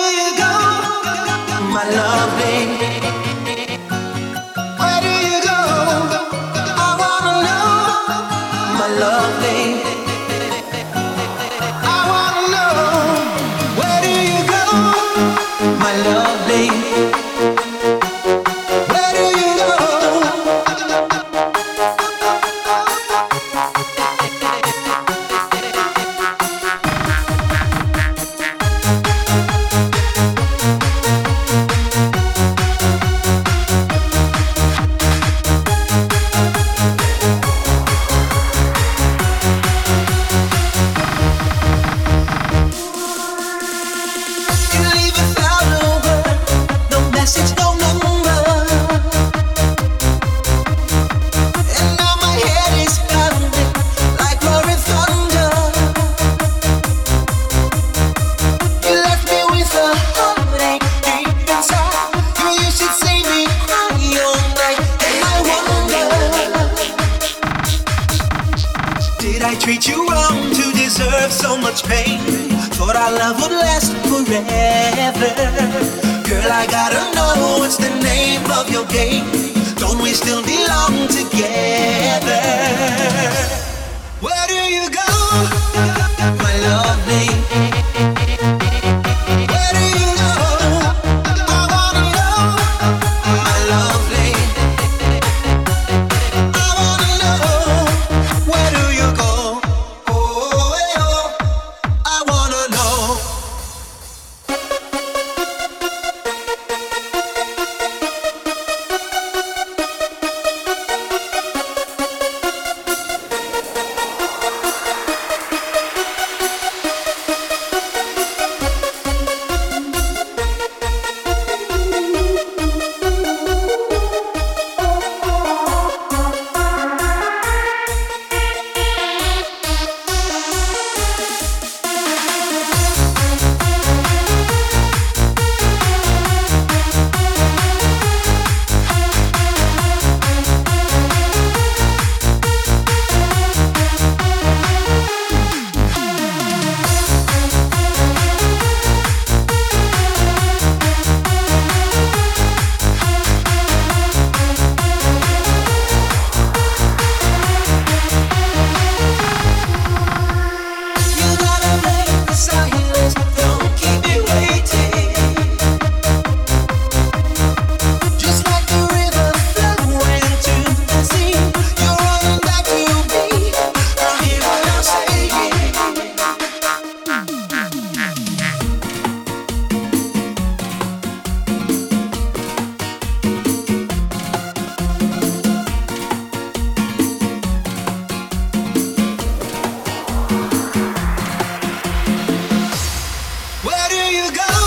you go, my lovely? Where do you go? I wanna know, my lovely. I wanna know, where do you go, my lovely? Where do you go? Treat you wrong to deserve so much pain. Thought our love would last forever. Girl, I gotta know what's the name of your game. Don't we still belong together? Where do you go, my lovely? Where do you go? I wanna know, my lovely. I wanna know, where do you go? Where do you go?